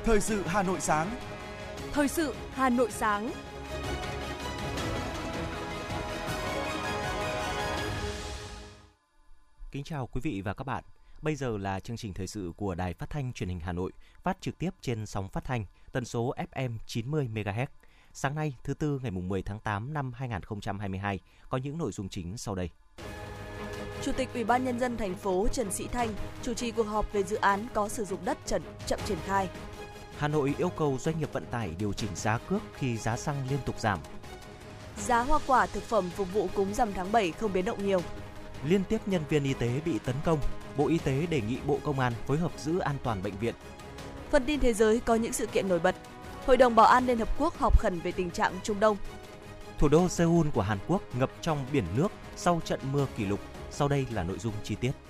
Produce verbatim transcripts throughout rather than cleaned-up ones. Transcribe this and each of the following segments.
Thời sự Hà Nội sáng. Thời sự Hà Nội sáng. Kính chào quý vị và các bạn. Bây giờ là chương trình thời sự của Đài Phát thanh Truyền hình Hà Nội, phát trực tiếp trên sóng phát thanh tần số ép em chín mươi mê ga héc. Sáng nay, thứ tư ngày mười tháng tám năm hai nghìn không trăm hai mươi hai, có những nội dung chính sau đây. Chủ tịch Ủy ban Nhân dân thành phố Trần Sĩ Thanh chủ trì cuộc họp về dự án có sử dụng đất chậm, chậm triển khai. Hà Nội yêu cầu doanh nghiệp vận tải điều chỉnh giá cước khi giá xăng liên tục giảm. Giá hoa quả thực phẩm phục vụ cúng rằm tháng bảy không biến động nhiều. Liên tiếp nhân viên y tế bị tấn công, Bộ Y tế đề nghị Bộ Công an phối hợp giữ an toàn bệnh viện. Phần tin thế giới có những sự kiện nổi bật. Hội đồng Bảo an Liên Hợp Quốc họp khẩn về tình trạng Trung Đông. Thủ đô Seoul của Hàn Quốc ngập trong biển nước sau trận mưa kỷ lục. Sau đây là nội dung chi tiết.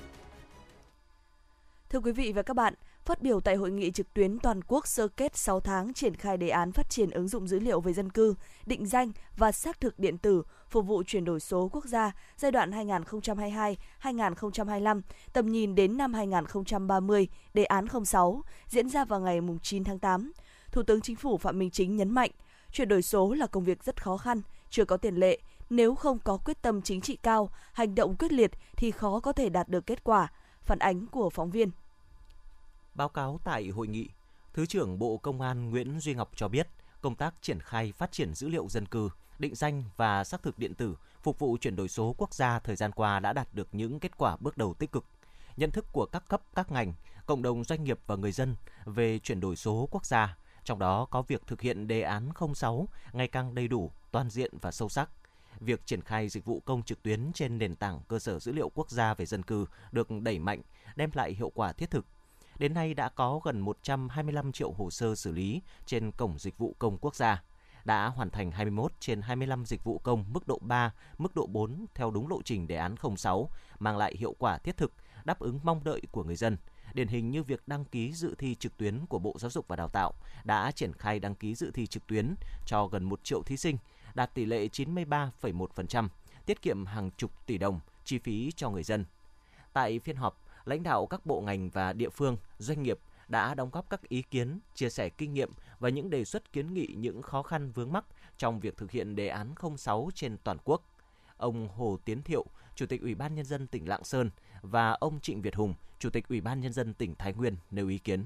Thưa quý vị và các bạn, phát biểu tại hội nghị trực tuyến toàn quốc sơ kết sáu tháng triển khai đề án phát triển ứng dụng dữ liệu về dân cư, định danh và xác thực điện tử phục vụ chuyển đổi số quốc gia giai đoạn hai nghìn không trăm hai mươi hai đến hai nghìn không trăm hai mươi lăm, tầm nhìn đến năm hai nghìn không trăm ba mươi, đề án không sáu, diễn ra vào ngày chín tháng tám. Thủ tướng Chính phủ Phạm Minh Chính nhấn mạnh, chuyển đổi số là công việc rất khó khăn, chưa có tiền lệ. Nếu không có quyết tâm chính trị cao, hành động quyết liệt thì khó có thể đạt được kết quả. Phản ánh của phóng viên. Báo cáo tại hội nghị, Thứ trưởng Bộ Công an Nguyễn Duy Ngọc cho biết, công tác triển khai phát triển dữ liệu dân cư, định danh và xác thực điện tử phục vụ chuyển đổi số quốc gia thời gian qua đã đạt được những kết quả bước đầu tích cực. Nhận thức của các cấp, các ngành, cộng đồng doanh nghiệp và người dân về chuyển đổi số quốc gia, trong đó có việc thực hiện đề án không sáu ngày càng đầy đủ, toàn diện và sâu sắc. Việc triển khai dịch vụ công trực tuyến trên nền tảng cơ sở dữ liệu quốc gia về dân cư được đẩy mạnh, đem lại hiệu quả thiết thực. Đến nay đã có gần một trăm hai mươi lăm triệu hồ sơ xử lý trên cổng dịch vụ công quốc gia, đã hoàn thành hai mươi mốt trên hai mươi lăm dịch vụ công mức độ ba, mức độ bốn theo đúng lộ trình đề án không sáu, mang lại hiệu quả thiết thực, đáp ứng mong đợi của người dân. Điển hình như việc đăng ký dự thi trực tuyến của Bộ Giáo dục và Đào tạo đã triển khai đăng ký dự thi trực tuyến cho gần một triệu thí sinh, đạt tỷ lệ chín mươi ba phẩy một phần trăm, tiết kiệm hàng chục tỷ đồng chi phí cho người dân. Tại phiên họp, lãnh đạo các bộ ngành và địa phương, doanh nghiệp đã đóng góp các ý kiến, chia sẻ kinh nghiệm và những đề xuất kiến nghị những khó khăn vướng mắc trong việc thực hiện đề án không sáu trên toàn quốc. Ông Hồ Tiến Thiệu, Chủ tịch Ủy ban Nhân dân tỉnh Lạng Sơn và ông Trịnh Việt Hùng, Chủ tịch Ủy ban Nhân dân tỉnh Thái Nguyên nêu ý kiến.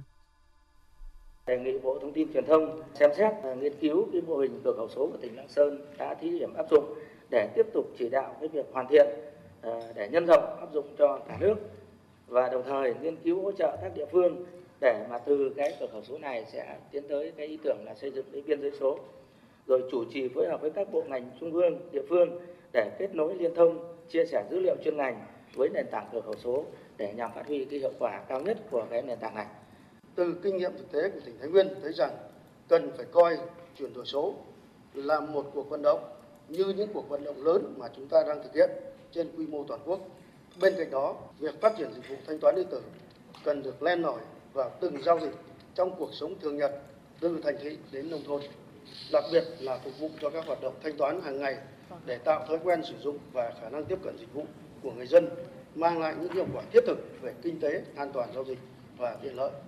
Đề nghị Bộ Thông tin Truyền thông xem xét và nghiên cứu cái mô hình cửa khẩu số của tỉnh Lạng Sơn đã thí điểm áp dụng để tiếp tục chỉ đạo cái việc hoàn thiện để nhân rộng áp dụng cho cả nước, và đồng thời nghiên cứu hỗ trợ các địa phương để mà từ cái cửa khẩu số này sẽ tiến tới cái ý tưởng là xây dựng cái biên giới số, rồi chủ trì phối hợp với các bộ ngành trung ương, địa phương để kết nối liên thông, chia sẻ dữ liệu chuyên ngành với nền tảng cửa khẩu số để nhằm phát huy cái hiệu quả cao nhất của cái nền tảng này. Từ kinh nghiệm thực tế của tỉnh Thái Nguyên thấy rằng cần phải coi chuyển đổi số là một cuộc vận động như những cuộc vận động lớn mà chúng ta đang thực hiện trên quy mô toàn quốc. Bên cạnh đó, việc phát triển dịch vụ thanh toán điện tử cần được len lỏi vào từng giao dịch trong cuộc sống thường nhật, từ thành thị đến nông thôn, đặc biệt là phục vụ cho các hoạt động thanh toán hàng ngày để tạo thói quen sử dụng và khả năng tiếp cận dịch vụ của người dân, mang lại những hiệu quả thiết thực về kinh tế, an toàn giao dịch và tiện lợi.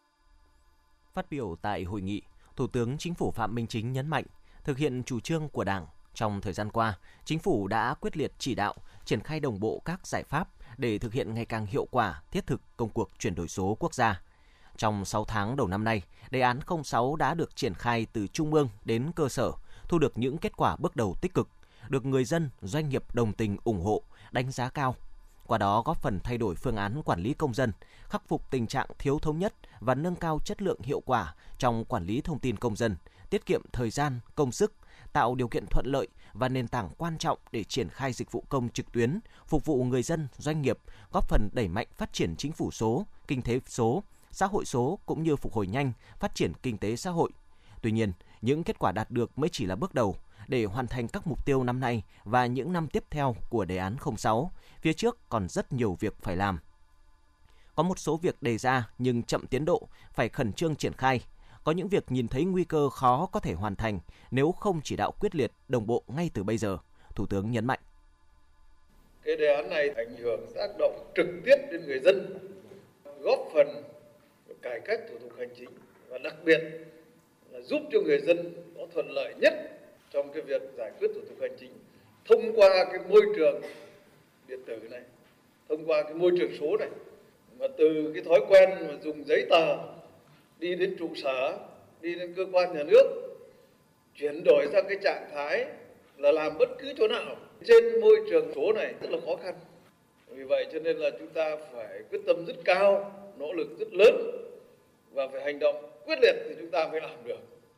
Phát biểu tại hội nghị, Thủ tướng Chính phủ Phạm Minh Chính nhấn mạnh, thực hiện chủ trương của Đảng, trong thời gian qua, Chính phủ đã quyết liệt chỉ đạo, triển khai đồng bộ các giải pháp để thực hiện ngày càng hiệu quả, thiết thực công cuộc chuyển đổi số quốc gia. Trong sáu tháng đầu năm nay, đề án không sáu đã được triển khai từ trung ương đến cơ sở, thu được những kết quả bước đầu tích cực, được người dân, doanh nghiệp đồng tình ủng hộ, đánh giá cao. Qua đó góp phần thay đổi phương án quản lý công dân, khắc phục tình trạng thiếu thống nhất và nâng cao chất lượng hiệu quả trong quản lý thông tin công dân, tiết kiệm thời gian, công sức, tạo điều kiện thuận lợi và nền tảng quan trọng để triển khai dịch vụ công trực tuyến, phục vụ người dân, doanh nghiệp, góp phần đẩy mạnh phát triển chính phủ số, kinh tế số, xã hội số cũng như phục hồi nhanh, phát triển kinh tế xã hội. Tuy nhiên, những kết quả đạt được mới chỉ là bước đầu. Để hoàn thành các mục tiêu năm nay và những năm tiếp theo của đề án không sáu, phía trước còn rất nhiều việc phải làm. Có một số việc đề ra nhưng chậm tiến độ, phải khẩn trương triển khai. Có những việc nhìn thấy nguy cơ khó có thể hoàn thành nếu không chỉ đạo quyết liệt, đồng bộ ngay từ bây giờ, Thủ tướng nhấn mạnh. Cái đề án này ảnh hưởng tác động trực tiếp đến người dân, góp phần cải cách thủ tục hành chính và đặc biệt là giúp cho người dân có thuận lợi nhất trong cái việc giải quyết thủ tục hành chính thông qua cái môi trường điện tử này, thông qua cái môi trường số này. Và từ cái thói quen mà dùng giấy tờ đi đến trụ sở, đi đến cơ quan nhà nước, chuyển đổi sang cái trạng thái là làm bất cứ chỗ nào trên môi trường số này rất là khó khăn. Vì vậy cho nên là chúng ta phải quyết tâm rất cao, nỗ lực rất lớn và phải hành động quyết liệt thì chúng ta mới làm được.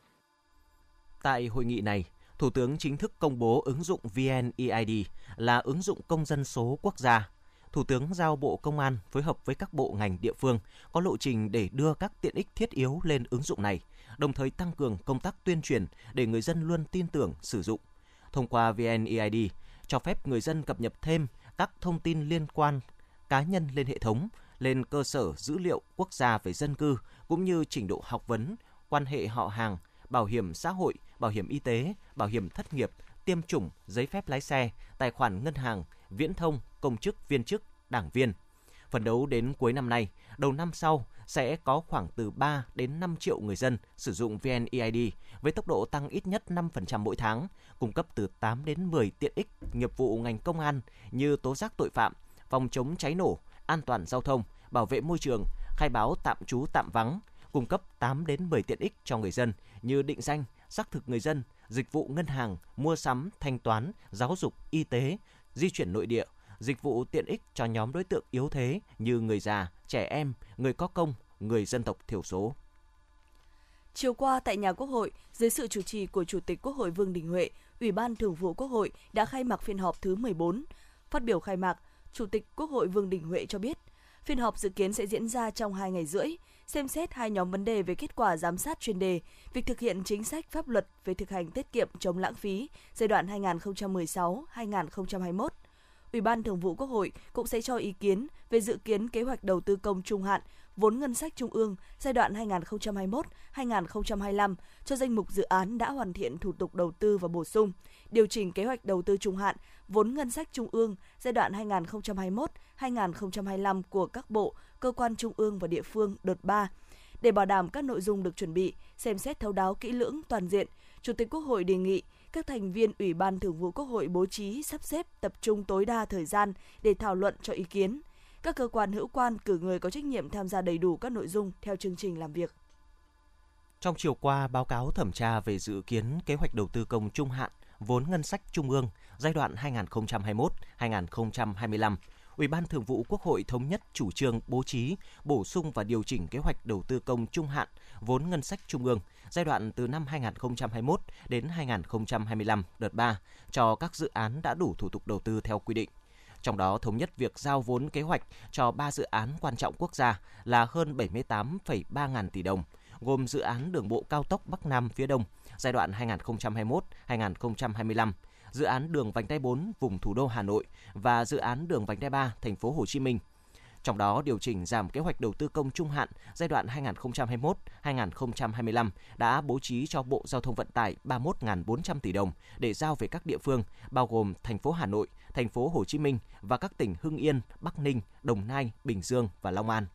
Tại hội nghị này, Thủ tướng chính thức công bố ứng dụng vê en e i đê là ứng dụng công dân số quốc gia. Thủ tướng giao Bộ Công an phối hợp với các bộ ngành địa phương có lộ trình để đưa các tiện ích thiết yếu lên ứng dụng này, đồng thời tăng cường công tác tuyên truyền để người dân luôn tin tưởng sử dụng. Thông qua vê en e i đê, cho phép người dân cập nhật thêm các thông tin liên quan cá nhân lên hệ thống, lên cơ sở dữ liệu quốc gia về dân cư, cũng như trình độ học vấn, quan hệ họ hàng, bảo hiểm xã hội, bảo hiểm y tế, bảo hiểm thất nghiệp, tiêm chủng, giấy phép lái xe, tài khoản ngân hàng, viễn thông, công chức, viên chức, đảng viên. Phấn đấu đến cuối năm nay, đầu năm sau sẽ có khoảng từ ba đến năm triệu người dân sử dụng vê en e i đê với tốc độ tăng ít nhất năm phần trăm mỗi tháng, cung cấp từ tám đến mười tiện ích nghiệp vụ ngành công an như tố giác tội phạm, phòng chống cháy nổ, an toàn giao thông, bảo vệ môi trường, khai báo tạm trú tạm vắng, cung cấp tám đến mười tiện ích cho người dân như định danh, xác thực người dân, dịch vụ ngân hàng, mua sắm, thanh toán, giáo dục, y tế, di chuyển nội địa, dịch vụ tiện ích cho nhóm đối tượng yếu thế như người già, trẻ em, người có công, người dân tộc thiểu số. Chiều qua tại nhà Quốc hội, dưới sự chủ trì của Chủ tịch Quốc hội Vương Đình Huệ, Ủy ban Thường vụ Quốc hội đã khai mạc phiên họp thứ mười bốn. Phát biểu khai mạc, Chủ tịch Quốc hội Vương Đình Huệ cho biết, phiên họp dự kiến sẽ diễn ra trong hai ngày rưỡi, xem xét hai nhóm vấn đề về kết quả giám sát chuyên đề, việc thực hiện chính sách pháp luật về thực hành tiết kiệm chống lãng phí giai đoạn hai nghìn không trăm mười sáu đến hai nghìn không trăm hai mươi mốt. Ủy ban Thường vụ Quốc hội cũng sẽ cho ý kiến về dự kiến kế hoạch đầu tư công trung hạn, vốn ngân sách trung ương giai đoạn hai nghìn không trăm hai mươi mốt đến hai nghìn không trăm hai mươi lăm cho danh mục dự án đã hoàn thiện thủ tục đầu tư và bổ sung, điều chỉnh kế hoạch đầu tư trung hạn, vốn ngân sách trung ương giai đoạn hai nghìn không trăm hai mươi mốt đến hai nghìn không trăm hai mươi lăm của các bộ, cơ quan trung ương và địa phương đợt ba. Để bảo đảm các nội dung được chuẩn bị, xem xét thấu đáo kỹ lưỡng toàn diện, Chủ tịch Quốc hội đề nghị các thành viên Ủy ban Thường vụ Quốc hội bố trí sắp xếp tập trung tối đa thời gian để thảo luận cho ý kiến. Các cơ quan hữu quan cử người có trách nhiệm tham gia đầy đủ các nội dung theo chương trình làm việc. Trong chiều qua, báo cáo thẩm tra về dự kiến kế hoạch đầu tư công trung hạn, vốn ngân sách trung ương giai đoạn hai nghìn không trăm hai mươi mốt đến hai nghìn không trăm hai mươi lăm, Ủy ban Thường vụ Quốc hội thống nhất chủ trương bố trí, bổ sung và điều chỉnh kế hoạch đầu tư công trung hạn, vốn ngân sách trung ương giai đoạn từ năm hai nghìn không trăm hai mươi mốt đến hai nghìn không trăm hai mươi lăm đợt ba cho các dự án đã đủ thủ tục đầu tư theo quy định. Trong đó thống nhất việc giao vốn kế hoạch cho ba dự án quan trọng quốc gia là hơn bảy mươi tám phẩy ba ngàn tỷ đồng, gồm dự án đường bộ cao tốc Bắc Nam phía Đông giai đoạn hai nghìn không trăm hai mươi mốt đến hai nghìn không trăm hai mươi lăm, dự án đường vành đai bốn vùng thủ đô Hà Nội và dự án đường vành đai ba thành phố Hồ Chí Minh. Trong đó điều chỉnh giảm kế hoạch đầu tư công trung hạn giai đoạn hai nghìn không trăm hai mươi mốt đến hai nghìn không trăm hai mươi lăm đã bố trí cho Bộ Giao thông Vận tải ba mươi mốt nghìn bốn trăm tỷ đồng để giao về các địa phương bao gồm thành phố Hà Nội, thành phố Hồ Chí Minh và các tỉnh Hưng Yên, Bắc Ninh, Đồng Nai, Bình Dương và Long An.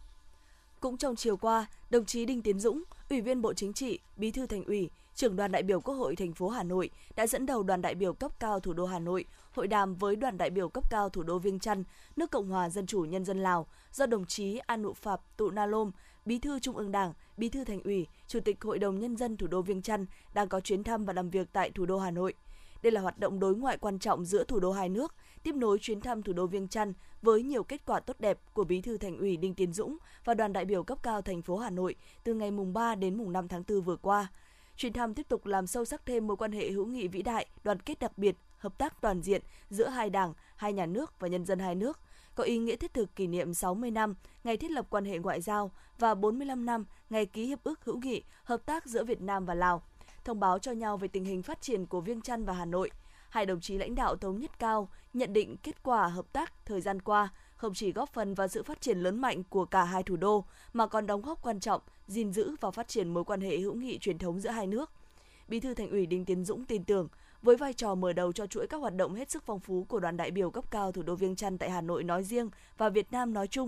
Cũng trong chiều qua, đồng chí Đinh Tiến Dũng, Ủy viên Bộ Chính trị, Bí thư Thành ủy, Trưởng đoàn đại biểu Quốc hội thành phố Hà Nội đã dẫn đầu đoàn đại biểu cấp cao thủ đô Hà Nội hội đàm với đoàn đại biểu cấp cao thủ đô Viêng Chăn, nước Cộng hòa Dân chủ Nhân dân Lào do đồng chí Anuphap Tunalom, Bí thư Trung ương Đảng, Bí thư Thành ủy, Chủ tịch Hội đồng Nhân dân thủ đô Viêng Chăn đang có chuyến thăm và làm việc tại thủ đô Hà Nội. Đây là hoạt động đối ngoại quan trọng giữa thủ đô hai nước, tiếp nối chuyến thăm thủ đô Viêng Chăn với nhiều kết quả tốt đẹp của Bí thư Thành ủy Đinh Tiến Dũng và đoàn đại biểu cấp cao thành phố Hà Nội từ ngày mùng ba đến mùng năm tháng tư vừa qua. Chuyến thăm tiếp tục làm sâu sắc thêm mối quan hệ hữu nghị vĩ đại, đoàn kết đặc biệt, hợp tác toàn diện giữa hai đảng, hai nhà nước và nhân dân hai nước, có ý nghĩa thiết thực kỷ niệm sáu mươi năm ngày thiết lập quan hệ ngoại giao và bốn mươi lăm năm ngày ký hiệp ước hữu nghị, hợp tác giữa Việt Nam và Lào, thông báo cho nhau về tình hình phát triển của Viêng Chăn và Hà Nội. Hai đồng chí lãnh đạo thống nhất cao, nhận định kết quả hợp tác thời gian qua không chỉ góp phần vào sự phát triển lớn mạnh của cả hai thủ đô, mà còn đóng góp quan trọng, gìn giữ và phát triển mối quan hệ hữu nghị truyền thống giữa hai nước. Bí thư Thành ủy Đinh Tiến Dũng tin tưởng, với vai trò mở đầu cho chuỗi các hoạt động hết sức phong phú của đoàn đại biểu cấp cao thủ đô Viêng Chăn tại Hà Nội nói riêng và Việt Nam nói chung,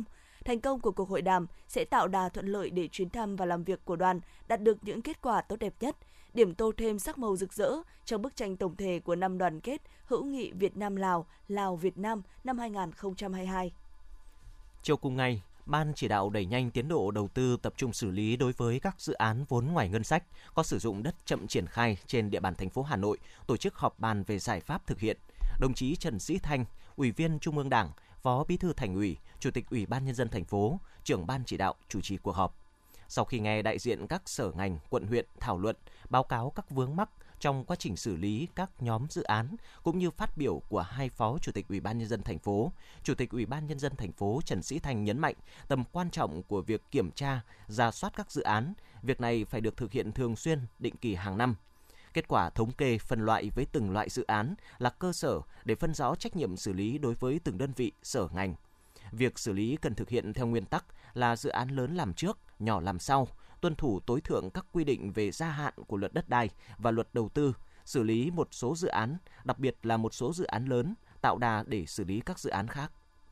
Thành công của cuộc hội đàm sẽ tạo đà thuận lợi để chuyến thăm và làm việc của đoàn đạt được những kết quả tốt đẹp nhất, điểm tô thêm sắc màu rực rỡ trong bức tranh tổng thể của năm đoàn kết hữu nghị Việt Nam-Lào, Lào-Việt Nam năm hai không hai hai. Chiều cùng ngày, Ban chỉ đạo đẩy nhanh tiến độ đầu tư tập trung xử lý đối với các dự án vốn ngoài ngân sách có sử dụng đất chậm triển khai trên địa bàn thành phố Hà Nội, tổ chức họp bàn về giải pháp thực hiện. Đồng chí Trần Sĩ Thanh, Ủy viên Trung ương Đảng, Phó Bí thư Thành ủy, Chủ tịch Ủy ban Nhân dân thành phố, trưởng Ban chỉ đạo chủ trì cuộc họp. Sau khi nghe đại diện các sở ngành, quận huyện thảo luận, báo cáo các vướng mắc trong quá trình xử lý các nhóm dự án cũng như phát biểu của hai Phó Chủ tịch Ủy ban Nhân dân thành phố, Chủ tịch Ủy ban Nhân dân thành phố Trần Sĩ Thanh nhấn mạnh tầm quan trọng của việc kiểm tra, rà soát các dự án. Việc này phải được thực hiện thường xuyên, định kỳ hàng năm. Kết quả thống kê phân loại với từng loại dự án là cơ sở để phân rõ trách nhiệm xử lý đối với từng đơn vị, sở ngành. Việc xử lý cần thực hiện theo nguyên tắc là dự án lớn làm trước, nhỏ làm sau, tuân thủ tối thượng các quy định về gia hạn của luật đất đai và luật đầu tư, xử lý một số dự án, đặc biệt là một số dự án lớn, tạo đà để xử lý các dự án khác.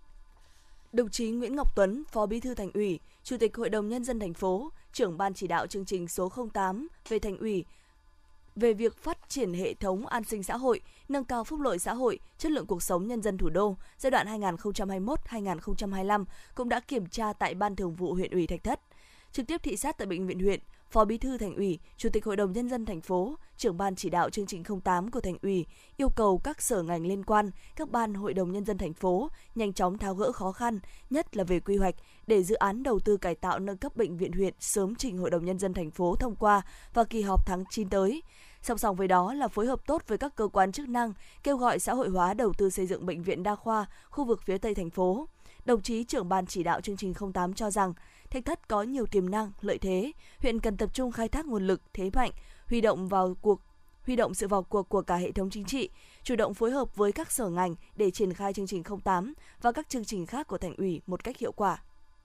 Đồng chí Nguyễn Ngọc Tuấn, Phó Bí thư Thành ủy, Chủ tịch Hội đồng Nhân dân thành phố, trưởng Ban chỉ đạo chương trình số không tám về Thành ủy về việc phát triển hệ thống an sinh xã hội, nâng cao phúc lợi xã hội, chất lượng cuộc sống nhân dân thủ đô giai đoạn hai nghìn không trăm hai mươi mốt đến hai nghìn không trăm hai mươi lăm cũng đã kiểm tra tại Ban Thường vụ huyện ủy Thạch Thất. Trực tiếp thị sát tại bệnh viện huyện, Phó Bí thư Thành ủy, Chủ tịch Hội đồng Nhân dân thành phố, trưởng Ban chỉ đạo chương trình không tám của Thành ủy yêu cầu các sở ngành liên quan, các ban Hội đồng Nhân dân thành phố nhanh chóng tháo gỡ khó khăn, nhất là về quy hoạch, để dự án đầu tư cải tạo nâng cấp bệnh viện huyện sớm trình Hội đồng Nhân dân thành phố thông qua vào kỳ họp tháng chín tới. Song song với đó là phối hợp tốt với các cơ quan chức năng, kêu gọi xã hội hóa đầu tư xây dựng bệnh viện đa khoa khu vực phía Tây thành phố. Đồng chí trưởng Ban chỉ đạo chương trình không tám cho rằng Thạch Thất có nhiều tiềm năng, lợi thế, huyện cần tập trung khai thác nguồn lực, thế mạnh, huy động vào cuộc huy động sự vào cuộc của cả hệ thống chính trị, chủ động phối hợp với các sở ngành để triển khai chương trình không tám và các chương trình khác của Thành ủy một cách hiệu quả.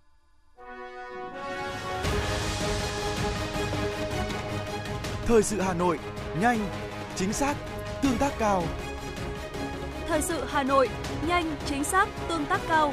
Thời sự Hà Nội, nhanh, chính xác, tương tác cao. Thời sự Hà Nội, nhanh, chính xác, tương tác cao.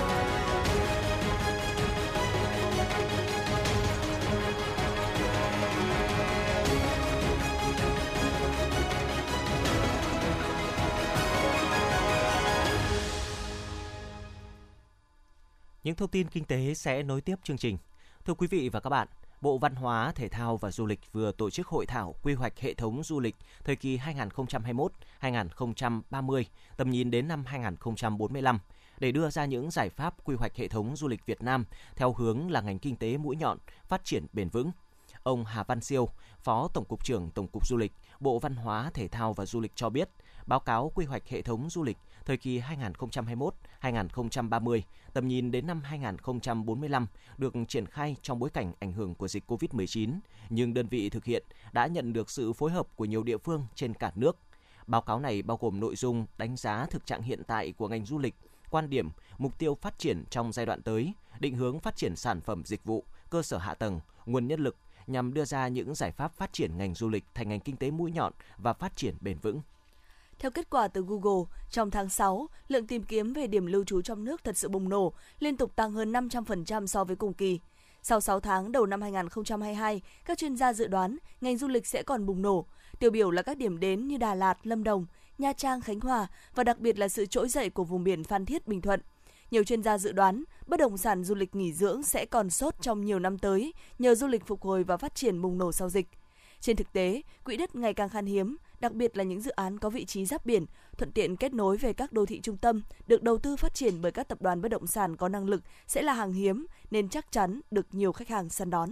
Những thông tin kinh tế sẽ nối tiếp chương trình. Thưa quý vị và các bạn, Bộ Văn hóa, Thể thao và Du lịch vừa tổ chức hội thảo quy hoạch hệ thống du lịch thời kỳ hai nghìn không trăm hai mươi mốt đến hai nghìn không trăm ba mươi, tầm nhìn đến năm hai nghìn không trăm bốn mươi lăm, để đưa ra những giải pháp quy hoạch hệ thống du lịch Việt Nam theo hướng là ngành kinh tế mũi nhọn, phát triển bền vững. Ông Hà Văn Siêu, Phó Tổng cục trưởng Tổng cục Du lịch, Bộ Văn hóa, Thể thao và Du lịch cho biết, báo cáo quy hoạch hệ thống du lịch thời kỳ hai nghìn không trăm hai mươi mốt đến hai nghìn không trăm ba mươi, tầm nhìn đến năm hai nghìn không trăm bốn mươi lăm được triển khai trong bối cảnh ảnh hưởng của dịch cô vít mười chín, nhưng đơn vị thực hiện đã nhận được sự phối hợp của nhiều địa phương trên cả nước. Báo cáo này bao gồm nội dung đánh giá thực trạng hiện tại của ngành du lịch, quan điểm, mục tiêu phát triển trong giai đoạn tới, định hướng phát triển sản phẩm dịch vụ, cơ sở hạ tầng, nguồn nhân lực nhằm đưa ra những giải pháp phát triển ngành du lịch thành ngành kinh tế mũi nhọn và phát triển bền vững. Theo kết quả từ Google, trong tháng sáu, lượng tìm kiếm về điểm lưu trú trong nước thật sự bùng nổ, liên tục tăng hơn năm trăm phần trăm so với cùng kỳ. Sau sáu tháng đầu năm hai nghìn không trăm hai mươi hai, các chuyên gia dự đoán ngành du lịch sẽ còn bùng nổ. Tiêu biểu là các điểm đến như Đà Lạt, Lâm Đồng, Nha Trang, Khánh Hòa và đặc biệt là sự trỗi dậy của vùng biển Phan Thiết, Bình Thuận. Nhiều chuyên gia dự đoán bất động sản du lịch nghỉ dưỡng sẽ còn sốt trong nhiều năm tới nhờ du lịch phục hồi và phát triển bùng nổ sau dịch. Trên thực tế, quỹ đất ngày càng khan hiếm, đặc biệt là những dự án có vị trí giáp biển, thuận tiện kết nối về các đô thị trung tâm, được đầu tư phát triển bởi các tập đoàn bất động sản có năng lực sẽ là hàng hiếm nên chắc chắn được nhiều khách hàng săn đón.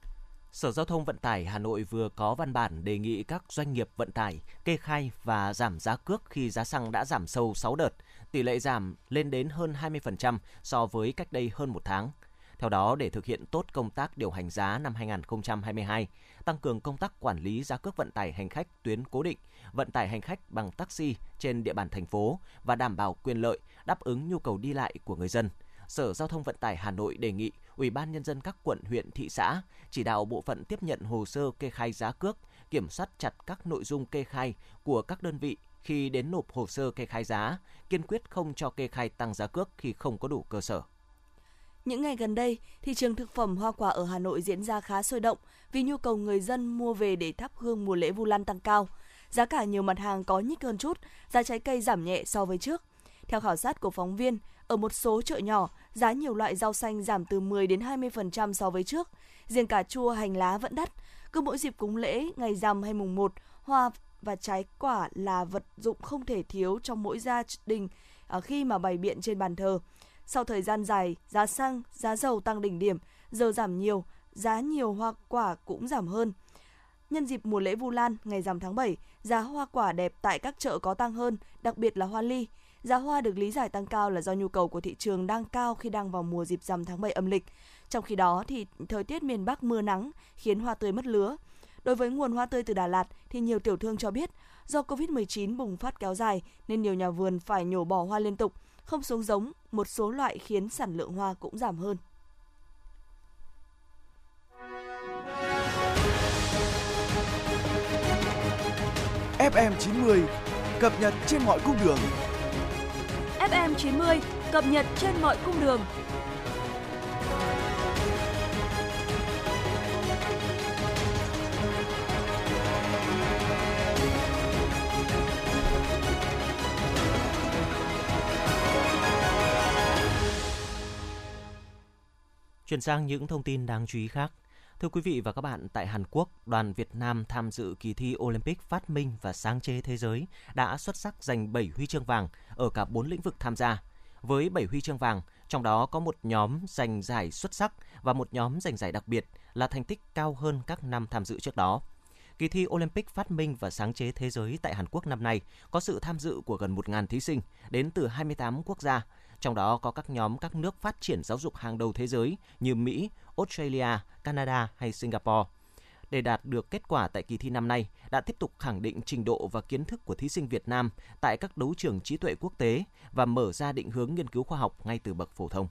Sở Giao thông Vận tải Hà Nội vừa có văn bản đề nghị các doanh nghiệp vận tải kê khai và giảm giá cước khi giá xăng đã giảm sâu sáu đợt, tỷ lệ giảm lên đến hơn hai mươi phần trăm so với cách đây hơn một tháng. Theo đó, để thực hiện tốt công tác điều hành giá năm hai nghìn không trăm hai mươi hai, tăng cường công tác quản lý giá cước vận tải hành khách tuyến cố định, vận tải hành khách bằng taxi trên địa bàn thành phố và đảm bảo quyền lợi, đáp ứng nhu cầu đi lại của người dân, Sở Giao thông Vận tải Hà Nội đề nghị Ủy ban Nhân dân các quận, huyện, thị xã chỉ đạo bộ phận tiếp nhận hồ sơ kê khai giá cước, kiểm soát chặt các nội dung kê khai của các đơn vị khi đến nộp hồ sơ kê khai giá, kiên quyết không cho kê khai tăng giá cước khi không có đủ cơ sở. Những ngày gần đây, thị trường thực phẩm hoa quả ở Hà Nội diễn ra khá sôi động vì nhu cầu người dân mua về để thắp hương mùa lễ Vu Lan tăng cao. Giá cả nhiều mặt hàng có nhích hơn chút, giá trái cây giảm nhẹ so với trước. Theo khảo sát của phóng viên, ở một số chợ nhỏ, giá nhiều loại rau xanh giảm từ mười đến hai mươi phần trăm so với trước. Riêng cà chua, hành lá vẫn đắt. Cứ mỗi dịp cúng lễ, ngày rằm hay mùng một, hoa và trái quả là vật dụng không thể thiếu trong mỗi gia đình khi mà bày biện trên bàn thờ. Sau thời gian dài, giá xăng, giá dầu tăng đỉnh điểm, giờ giảm nhiều, giá nhiều hoa quả cũng giảm hơn. Nhân dịp mùa lễ Vu Lan ngày rằm tháng bảy, giá hoa quả đẹp tại các chợ có tăng hơn, đặc biệt là hoa ly. Giá hoa được lý giải tăng cao là do nhu cầu của thị trường đang cao khi đang vào mùa dịp rằm tháng bảy âm lịch. Trong khi đó thì thời tiết miền Bắc mưa nắng khiến hoa tươi mất lứa. Đối với nguồn hoa tươi từ Đà Lạt thì nhiều tiểu thương cho biết do covid mười chín bùng phát kéo dài nên nhiều nhà vườn phải nhổ bỏ hoa liên tục, không xuống giống, một số loại khiến sản lượng hoa cũng giảm hơn. ép em chín mươi cập nhật trên mọi cung đường. ép em chín mươi cập nhật trên mọi cung đường. Chuyển sang những thông tin đáng chú ý khác. Thưa quý vị và các bạn, tại Hàn Quốc, đoàn Việt Nam tham dự kỳ thi Olympic phát minh và sáng chế thế giới đã xuất sắc giành bảy huy chương vàng ở cả bốn lĩnh vực tham gia. Với bảy huy chương vàng, trong đó có một nhóm giành giải xuất sắc và một nhóm giành giải đặc biệt là thành tích cao hơn các năm tham dự trước đó. Kỳ thi Olympic phát minh và sáng chế thế giới tại Hàn Quốc năm nay có sự tham dự của gần một nghìn thí sinh đến từ hai mươi tám quốc gia, trong đó có các nhóm các nước phát triển giáo dục hàng đầu thế giới như Mỹ, Australia, Canada hay Singapore. Để đạt được kết quả tại kỳ thi năm nay đã tiếp tục khẳng định trình độ và kiến thức của thí sinh Việt Nam tại các đấu trường trí tuệ quốc tế và mở ra định hướng nghiên cứu khoa học ngay từ bậc phổ thông.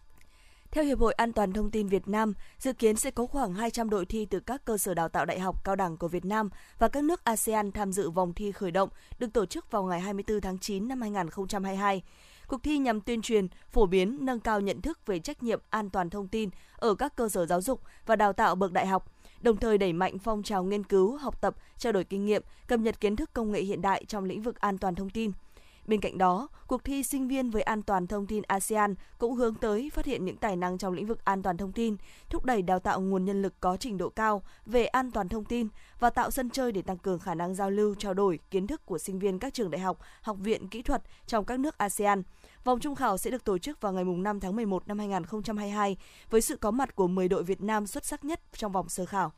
Theo Hiệp hội An toàn Thông tin Việt Nam, dự kiến sẽ có khoảng hai trăm đội thi từ các cơ sở đào tạo đại học, cao đẳng của Việt Nam và các nước a sê an tham dự vòng thi khởi động được tổ chức vào ngày hai mươi tư tháng chín năm hai nghìn không trăm hai mươi hai. Cuộc thi nhằm tuyên truyền, phổ biến, nâng cao nhận thức về trách nhiệm an toàn thông tin ở các cơ sở giáo dục và đào tạo bậc đại học, đồng thời đẩy mạnh phong trào nghiên cứu, học tập, trao đổi kinh nghiệm, cập nhật kiến thức công nghệ hiện đại trong lĩnh vực an toàn thông tin. Bên cạnh đó, cuộc thi sinh viên với an toàn thông tin a sê an cũng hướng tới phát hiện những tài năng trong lĩnh vực an toàn thông tin, thúc đẩy đào tạo nguồn nhân lực có trình độ cao về an toàn thông tin và tạo sân chơi để tăng cường khả năng giao lưu, trao đổi kiến thức của sinh viên các trường đại học, học viện kỹ thuật trong các nước a sê an. Vòng chung khảo sẽ được tổ chức vào ngày năm tháng mười một năm hai nghìn không trăm hai mươi hai với sự có mặt của mười đội Việt Nam xuất sắc nhất trong vòng sơ khảo.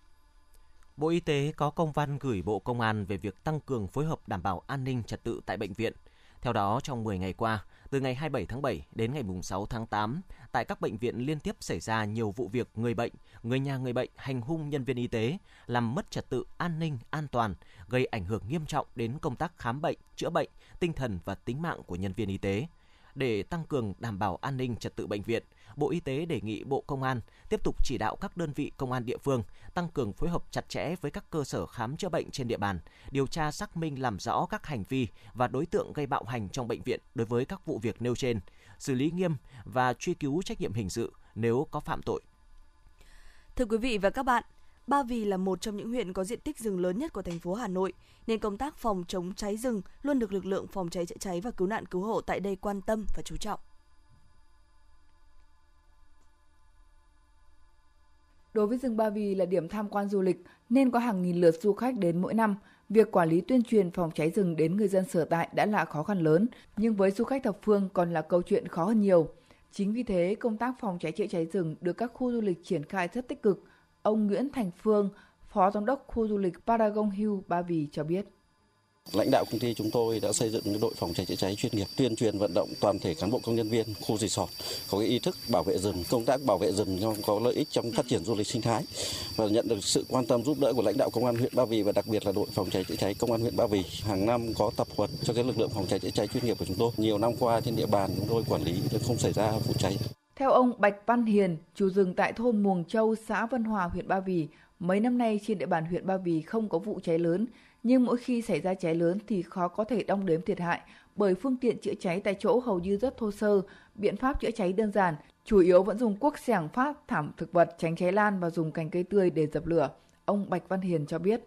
Bộ Y tế có công văn gửi Bộ Công an về việc tăng cường phối hợp đảm bảo an ninh trật tự tại bệnh viện. Theo đó, trong mười ngày qua, từ ngày hai mươi bảy tháng bảy đến ngày sáu tháng tám, tại các bệnh viện liên tiếp xảy ra nhiều vụ việc người bệnh, người nhà người bệnh hành hung nhân viên y tế, làm mất trật tự an ninh, an toàn, gây ảnh hưởng nghiêm trọng đến công tác khám bệnh, chữa bệnh, tinh thần và tính mạng của nhân viên y tế. Để tăng cường đảm bảo an ninh trật tự bệnh viện, Bộ Y tế đề nghị Bộ Công an tiếp tục chỉ đạo các đơn vị công an địa phương tăng cường phối hợp chặt chẽ với các cơ sở khám chữa bệnh trên địa bàn, điều tra xác minh làm rõ các hành vi và đối tượng gây bạo hành trong bệnh viện đối với các vụ việc nêu trên, xử lý nghiêm và truy cứu trách nhiệm hình sự nếu có phạm tội. Thưa quý vị và các bạn, Ba Vì là một trong những huyện có diện tích rừng lớn nhất của thành phố Hà Nội, nên công tác phòng chống cháy rừng luôn được lực lượng phòng cháy chữa cháy và cứu nạn cứu hộ tại đây quan tâm và chú trọng. Đối với rừng Ba Vì là điểm tham quan du lịch nên có hàng nghìn lượt du khách đến mỗi năm. Việc quản lý tuyên truyền phòng cháy rừng đến người dân sở tại đã là khó khăn lớn, nhưng với du khách thập phương còn là câu chuyện khó hơn nhiều. Chính vì thế, công tác phòng cháy chữa cháy rừng được các khu du lịch triển khai rất tích cực. Ông Nguyễn Thành Phương, Phó Giám đốc khu du lịch Paragon Hill Ba Vì cho biết. Lãnh đạo công ty chúng tôi đã xây dựng đội phòng cháy chữa cháy chuyên nghiệp, tuyên truyền vận động toàn thể cán bộ công nhân viên khu resort có cái ý thức bảo vệ rừng, công tác bảo vệ rừng có lợi ích trong phát triển du lịch sinh thái và nhận được sự quan tâm giúp đỡ của lãnh đạo công an huyện Ba Vì và đặc biệt là đội phòng cháy chữa cháy công an huyện Ba Vì. Hàng năm có tập huấn cho cái lực lượng phòng cháy chữa cháy chuyên nghiệp của chúng tôi. Nhiều năm qua trên địa bàn chúng tôi quản lý để không xảy ra vụ cháy. Theo ông Bạch Văn Hiền, chủ rừng tại thôn Muồng Châu, xã Vân Hòa, huyện Ba Vì, mấy năm nay trên địa bàn huyện Ba Vì không có vụ cháy lớn, nhưng mỗi khi xảy ra cháy lớn thì khó có thể đong đếm thiệt hại bởi phương tiện chữa cháy tại chỗ hầu như rất thô sơ, biện pháp chữa cháy đơn giản chủ yếu vẫn dùng cuốc xẻng phát thảm thực vật tránh cháy lan và dùng cành cây tươi để dập lửa. Ông Bạch Văn Hiền cho biết.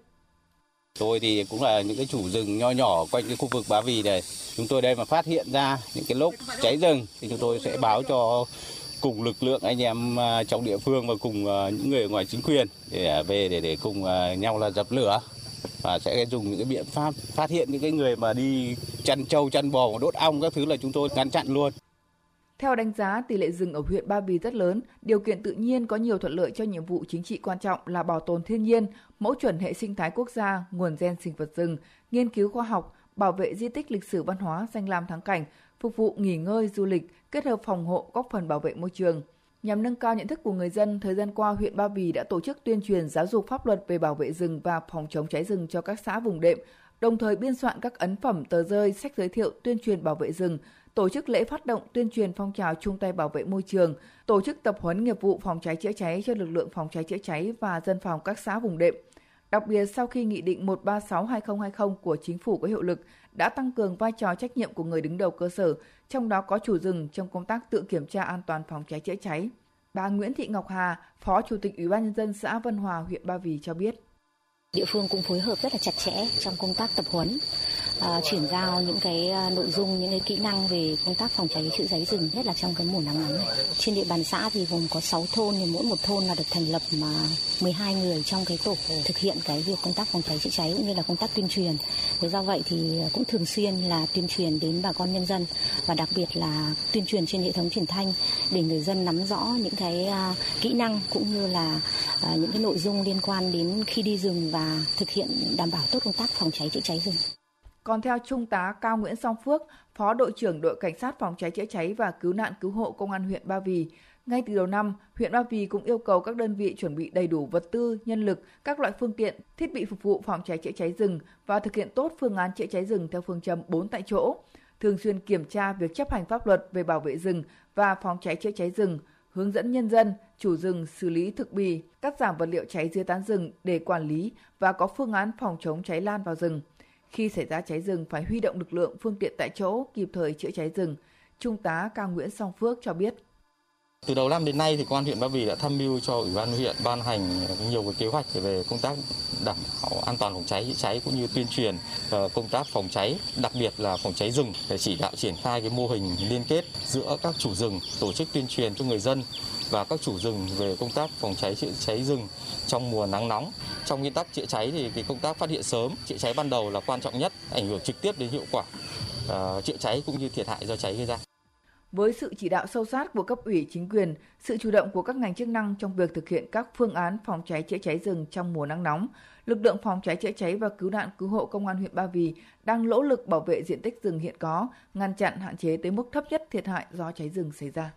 Tôi thì cũng là những cái chủ rừng nho nhỏ quanh cái khu vực Ba Vì này. Chúng tôi đây mà phát hiện ra những cái lúc cháy rừng thì chúng tôi sẽ báo cho cùng lực lượng anh em trong địa phương và cùng những người ở ngoài chính quyền để về để để cùng nhau là dập lửa, và sẽ dùng những cái biện pháp phát hiện những cái người mà đi chăn trâu chăn bò đốt ong các thứ là chúng tôi ngăn chặn luôn. Theo đánh giá, tỷ lệ rừng ở huyện Ba Vì rất lớn, điều kiện tự nhiên có nhiều thuận lợi cho nhiệm vụ chính trị quan trọng là bảo tồn thiên nhiên, mẫu chuẩn hệ sinh thái quốc gia, nguồn gen sinh vật rừng, nghiên cứu khoa học, bảo vệ di tích lịch sử văn hóa, danh lam thắng cảnh, phục vụ nghỉ ngơi, du lịch, kết hợp phòng hộ, góp phần bảo vệ môi trường. Nhằm nâng cao nhận thức của người dân, thời gian qua huyện Ba Vì đã tổ chức tuyên truyền giáo dục pháp luật về bảo vệ rừng và phòng chống cháy rừng cho các xã vùng đệm, đồng thời biên soạn các ấn phẩm, tờ rơi, sách giới thiệu tuyên truyền bảo vệ rừng, tổ chức lễ phát động tuyên truyền phong trào chung tay bảo vệ môi trường, tổ chức tập huấn nghiệp vụ phòng cháy chữa cháy cho lực lượng phòng cháy chữa cháy và dân phòng các xã vùng đệm. Đặc biệt, sau khi Nghị định một ba sáu hai không hai không của Chính phủ có hiệu lực, đã tăng cường vai trò trách nhiệm của người đứng đầu cơ sở, trong đó có chủ rừng trong công tác tự kiểm tra an toàn phòng cháy chữa cháy. Bà Nguyễn Thị Ngọc Hà, Phó Chủ tịch Ủy ban Nhân dân xã Vân Hòa, huyện Ba Vì cho biết. Địa phương cũng phối hợp rất là chặt chẽ trong công tác tập huấn, à, chuyển giao những cái nội dung, những cái kỹ năng về công tác phòng cháy chữa cháy rừng, nhất là trong cái mùa nắng nóng này. Trên địa bàn xã thì gồm có sáu thôn, thì mỗi một thôn là được thành lập mà mười hai người trong cái tổ thực hiện cái việc công tác phòng cháy chữa cháy cũng như là công tác tuyên truyền. Thế do vậy thì cũng thường xuyên là tuyên truyền đến bà con nhân dân, và đặc biệt là tuyên truyền trên hệ thống truyền thanh để người dân nắm rõ những cái uh, kỹ năng cũng như là uh, những cái nội dung liên quan đến khi đi rừng và thực hiện đảm bảo tốt công tác phòng cháy chữa cháy rừng. Còn theo Trung tá Cao Nguyễn Song Phước, Phó đội trưởng đội cảnh sát phòng cháy chữa cháy và cứu nạn cứu hộ Công an huyện Ba Vì, ngay từ đầu năm, huyện Ba Vì cũng yêu cầu các đơn vị chuẩn bị đầy đủ vật tư, nhân lực, các loại phương tiện, thiết bị phục vụ phòng cháy chữa cháy rừng và thực hiện tốt phương án chữa cháy rừng theo phương châm bốn tại chỗ, thường xuyên kiểm tra việc chấp hành pháp luật về bảo vệ rừng và phòng cháy chữa cháy rừng, hướng dẫn nhân dân, chủ rừng xử lý thực bì, cắt giảm vật liệu cháy dưới tán rừng để quản lý và có phương án phòng chống cháy lan vào rừng. Khi xảy ra cháy rừng phải huy động lực lượng phương tiện tại chỗ kịp thời chữa cháy rừng. Trung tá Cao Nguyễn Song Phước cho biết. Từ đầu năm đến nay thì Công an huyện Ba Vì đã tham mưu cho Ủy ban huyện ban hành nhiều cái kế hoạch về công tác đảm bảo an toàn phòng cháy chữa cháy cũng như tuyên truyền công tác phòng cháy, đặc biệt là phòng cháy rừng, để chỉ đạo triển khai cái mô hình liên kết giữa các chủ rừng, tổ chức tuyên truyền cho người dân và các chủ rừng về công tác phòng cháy chữa cháy rừng trong mùa nắng nóng. Trong nguyên tắc chữa cháy thì cái công tác phát hiện sớm, chữa cháy ban đầu là quan trọng nhất, ảnh hưởng trực tiếp đến hiệu quả uh, chữa cháy cũng như thiệt hại do cháy gây ra. Với sự chỉ đạo sâu sát của cấp ủy chính quyền, sự chủ động của các ngành chức năng trong việc thực hiện các phương án phòng cháy chữa cháy rừng trong mùa nắng nóng, lực lượng phòng cháy chữa cháy và cứu nạn cứu hộ Công an huyện Ba Vì đang nỗ lực bảo vệ diện tích rừng hiện có, ngăn chặn hạn chế tới mức thấp nhất thiệt hại do cháy rừng xảy ra.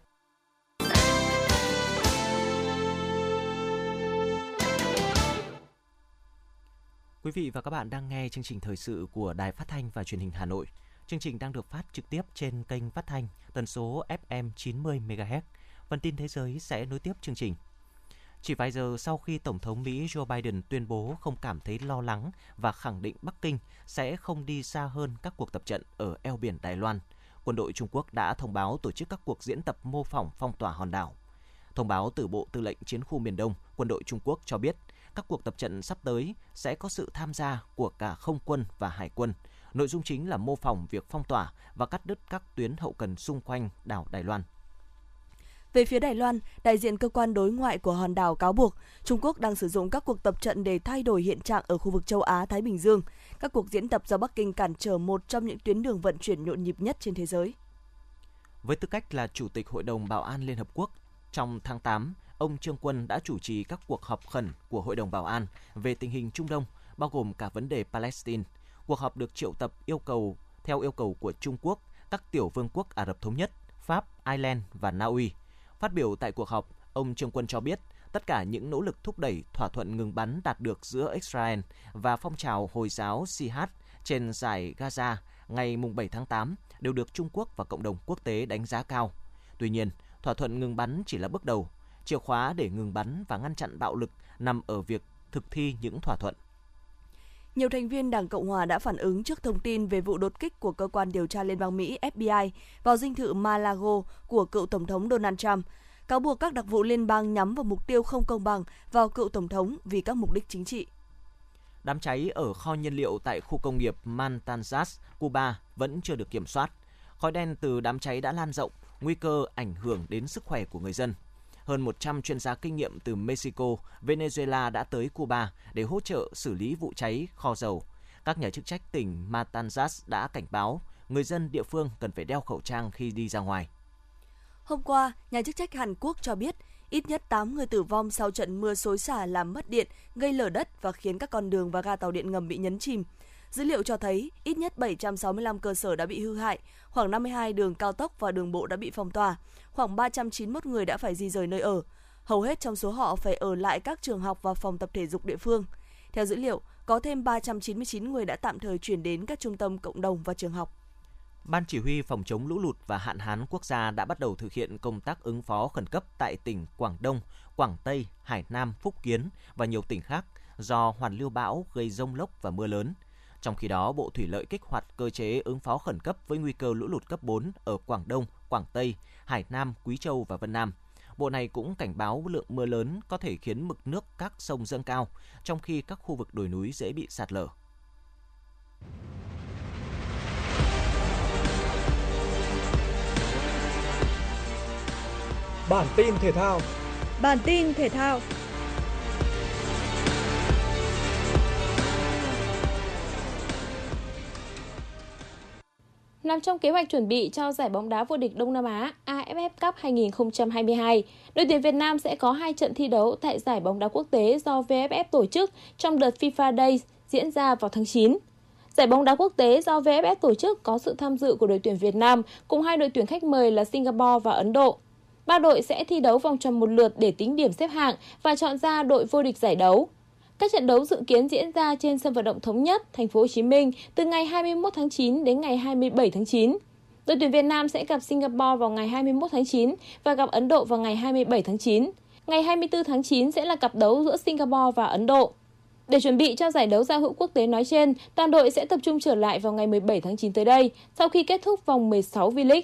Quý vị và các bạn đang nghe chương trình thời sự của Đài Phát thanh và Truyền hình Hà Nội. Chương trình đang được phát trực tiếp trên kênh phát thanh tần số ép em chín mươi mê ga héc. Phần tin thế giới sẽ nối tiếp chương trình. Chỉ vài giờ sau khi Tổng thống Mỹ Joe Biden tuyên bố không cảm thấy lo lắng và khẳng định Bắc Kinh sẽ không đi xa hơn các cuộc tập trận ở eo biển Đài Loan, quân đội Trung Quốc đã thông báo tổ chức các cuộc diễn tập mô phỏng phong tỏa hòn đảo. Thông báo từ Bộ Tư lệnh Chiến khu miền Đông, quân đội Trung Quốc cho biết các cuộc tập trận sắp tới sẽ có sự tham gia của cả không quân và hải quân. Nội dung chính là mô phỏng việc phong tỏa và cắt đứt các tuyến hậu cần xung quanh đảo Đài Loan. Về phía Đài Loan, đại diện cơ quan đối ngoại của hòn đảo cáo buộc Trung Quốc đang sử dụng các cuộc tập trận để thay đổi hiện trạng ở khu vực châu Á-Thái Bình Dương. Các cuộc diễn tập do Bắc Kinh cản trở một trong những tuyến đường vận chuyển nhộn nhịp nhất trên thế giới. Với tư cách là Chủ tịch Hội đồng Bảo an Liên Hợp Quốc, trong tháng tám, ông Trương Quân đã chủ trì các cuộc họp khẩn của Hội đồng Bảo an về tình hình Trung Đông, bao gồm cả vấn đề Palestine. Cuộc họp được triệu tập yêu cầu theo yêu cầu của Trung Quốc, các tiểu vương quốc Ả Rập Thống Nhất, Pháp, Ireland và Na Uy. Phát biểu tại cuộc họp, ông Trương Quân cho biết tất cả những nỗ lực thúc đẩy thỏa thuận ngừng bắn đạt được giữa Israel và phong trào Hồi giáo Jihad trên dải Gaza ngày bảy tháng tám đều được Trung Quốc và cộng đồng quốc tế đánh giá cao. Tuy nhiên, thỏa thuận ngừng bắn chỉ là bước đầu. Chìa khóa để ngừng bắn và ngăn chặn bạo lực nằm ở việc thực thi những thỏa thuận. Nhiều thành viên Đảng Cộng hòa đã phản ứng trước thông tin về vụ đột kích của cơ quan điều tra Liên bang Mỹ F B I vào dinh thự Mar-a-Lago của cựu Tổng thống Donald Trump. cáo buộc các đặc vụ liên bang nhắm vào mục tiêu không công bằng vào cựu tổng thống vì các mục đích chính trị. Đám cháy ở kho nhiên liệu tại khu công nghiệp Matanzas, Cuba vẫn chưa được kiểm soát. Khói đen từ đám cháy đã lan rộng, nguy cơ ảnh hưởng đến sức khỏe của người dân. Hơn một trăm chuyên gia kinh nghiệm từ Mexico, Venezuela đã tới Cuba để hỗ trợ xử lý vụ cháy kho dầu. Các nhà chức trách tỉnh Matanzas đã cảnh báo người dân địa phương cần phải đeo khẩu trang khi đi ra ngoài. Hôm qua, nhà chức trách Hàn Quốc cho biết ít nhất tám người tử vong sau trận mưa xối xả làm mất điện, gây lở đất và khiến các con đường và ga tàu điện ngầm bị nhấn chìm. Dữ liệu cho thấy ít nhất bảy trăm sáu mươi lăm cơ sở đã bị hư hại, khoảng năm mươi hai đường cao tốc và đường bộ đã bị phong tỏa, khoảng ba trăm chín mươi mốt người đã phải di rời nơi ở. Hầu hết trong số họ phải ở lại các trường học và phòng tập thể dục địa phương. Theo dữ liệu, có thêm ba trăm chín mươi chín người đã tạm thời chuyển đến các trung tâm cộng đồng và trường học. Ban Chỉ huy Phòng chống lũ lụt và hạn hán quốc gia đã bắt đầu thực hiện công tác ứng phó khẩn cấp tại tỉnh Quảng Đông, Quảng Tây, Hải Nam, Phúc Kiến và nhiều tỉnh khác do hoàn lưu bão gây dông lốc và mưa lớn. Trong khi đó, Bộ Thủy lợi kích hoạt cơ chế ứng phó khẩn cấp với nguy cơ lũ lụt cấp bốn ở Quảng Đông, Quảng Tây, Hải Nam, Quý Châu và Vân Nam. Bộ này cũng cảnh báo lượng mưa lớn có thể khiến mực nước các sông dâng cao, trong khi các khu vực đồi núi dễ bị sạt lở. Bản tin thể thao. Bản tin thể thao. Nằm trong kế hoạch chuẩn bị cho giải bóng đá vô địch Đông Nam Á a ép ép Cup hai không hai hai, đội tuyển Việt Nam sẽ có hai trận thi đấu tại giải bóng đá quốc tế do vê ép ép tổ chức trong đợt FIFA Days diễn ra vào tháng chín. Giải bóng đá quốc tế do vê ép ép tổ chức có sự tham dự của đội tuyển Việt Nam cùng hai đội tuyển khách mời là Singapore và Ấn Độ. Ba đội sẽ thi đấu vòng tròn một lượt để tính điểm xếp hạng và chọn ra đội vô địch giải đấu. Các trận đấu dự kiến diễn ra trên sân vận động Thống Nhất, thành phố Hồ Chí Minh từ ngày hai mươi mốt tháng chín đến ngày hai mươi bảy tháng chín. Đội tuyển Việt Nam sẽ gặp Singapore vào ngày hai mươi mốt tháng chín và gặp Ấn Độ vào ngày hai mươi bảy tháng chín. Ngày hai mươi tư tháng chín sẽ là cặp đấu giữa Singapore và Ấn Độ. Để chuẩn bị cho giải đấu giao hữu quốc tế nói trên, toàn đội sẽ tập trung trở lại vào ngày mười bảy tháng chín tới đây, sau khi kết thúc vòng mười sáu V-League.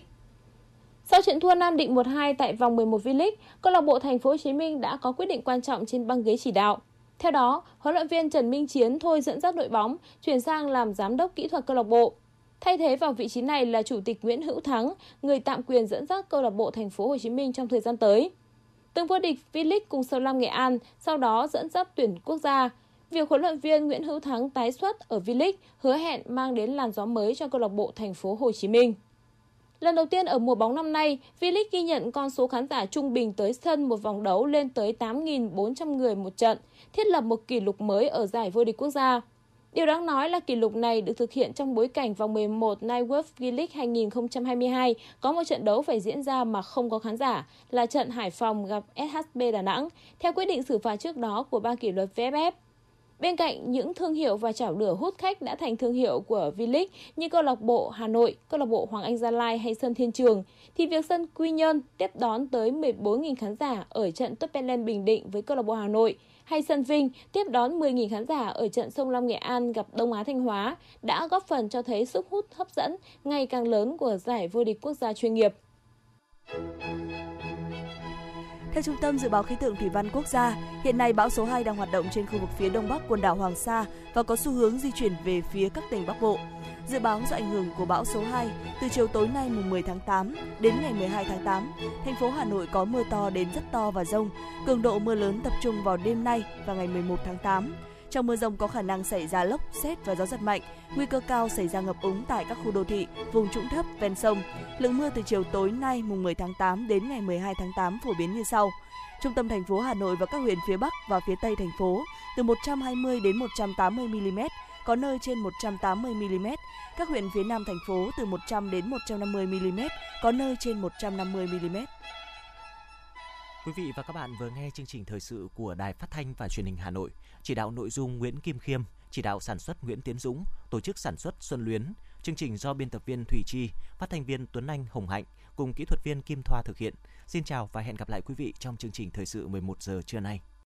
Sau trận thua Nam Định một hai tại vòng mười một V-League, câu lạc bộ Thành phố Hồ Chí Minh đã có quyết định quan trọng trên băng ghế chỉ đạo. Theo đó, huấn luyện viên Trần Minh Chiến thôi dẫn dắt đội bóng, chuyển sang làm giám đốc kỹ thuật câu lạc bộ. Thay thế vào vị trí này là chủ tịch Nguyễn Hữu Thắng, người tạm quyền dẫn dắt câu lạc bộ Thành phố Hồ Chí Minh trong thời gian tới. Từng vô địch V-League cùng Sông Lam Nghệ An, sau đó dẫn dắt tuyển quốc gia. Việc huấn luyện viên Nguyễn Hữu Thắng tái xuất ở V-League hứa hẹn mang đến làn gió mới cho câu lạc bộ Thành phố Hồ Chí Minh. Lần đầu tiên ở mùa bóng năm nay, V-League ghi nhận con số khán giả trung bình tới sân một vòng đấu lên tới tám nghìn bốn trăm người một trận, thiết lập một kỷ lục mới ở giải vô địch quốc gia. Điều đáng nói là kỷ lục này được thực hiện trong bối cảnh vòng mười một Nightworth V-League hai không hai hai có một trận đấu phải diễn ra mà không có khán giả, là trận Hải Phòng gặp ét hát bê Đà Nẵng, theo quyết định xử phạt trước đó của ban kỷ luật vê ép ép. Bên cạnh những thương hiệu và chảo lửa hút khách đã thành thương hiệu của V-League như câu lạc bộ Hà Nội, câu lạc bộ Hoàng Anh Gia Lai hay sân Thiên Trường, thì việc sân Quy Nhơn tiếp đón tới mười bốn nghìn khán giả ở trận Tottenham Bình Định với câu lạc bộ Hà Nội, hay sân Vinh tiếp đón mười nghìn khán giả ở trận Sông Lam Nghệ An gặp Đông Á Thanh Hóa đã góp phần cho thấy sức hút hấp dẫn ngày càng lớn của giải vô địch quốc gia chuyên nghiệp. Theo Trung tâm Dự báo Khí tượng Thủy văn Quốc gia, hiện nay bão số hai đang hoạt động trên khu vực phía đông bắc quần đảo Hoàng Sa và có xu hướng di chuyển về phía các tỉnh Bắc Bộ. Dự báo do ảnh hưởng của bão số hai, từ chiều tối nay mùng mười tháng tám đến ngày mười hai tháng tám, thành phố Hà Nội có mưa to đến rất to và dông, cường độ mưa lớn tập trung vào đêm nay và ngày mười một tháng tám. Trong mưa dông có khả năng xảy ra lốc, sét và gió giật mạnh, nguy cơ cao xảy ra ngập úng tại các khu đô thị, vùng trũng thấp ven sông. Lượng mưa từ chiều tối nay mùng mười tháng tám đến ngày mười hai tháng tám phổ biến như sau. Trung tâm thành phố Hà Nội và các huyện phía Bắc và phía Tây thành phố từ một trăm hai mươi đến một trăm tám mươi mi-li-mét, có nơi trên một trăm tám mươi mi-li-mét. Các huyện phía Nam thành phố từ một trăm đến một trăm năm mươi mi-li-mét, có nơi trên một trăm năm mươi mi-li-mét. Quý vị và các bạn vừa nghe chương trình thời sự của Đài Phát thanh và Truyền hình Hà Nội. Chỉ đạo nội dung Nguyễn Kim Khiêm, chỉ đạo sản xuất Nguyễn Tiến Dũng, tổ chức sản xuất Xuân Luyến. Chương trình do biên tập viên Thủy Chi, phát thanh viên Tuấn Anh, Hồng Hạnh cùng kỹ thuật viên Kim Thoa thực hiện. Xin chào và hẹn gặp lại quý vị trong chương trình thời sự mười một giờ trưa nay.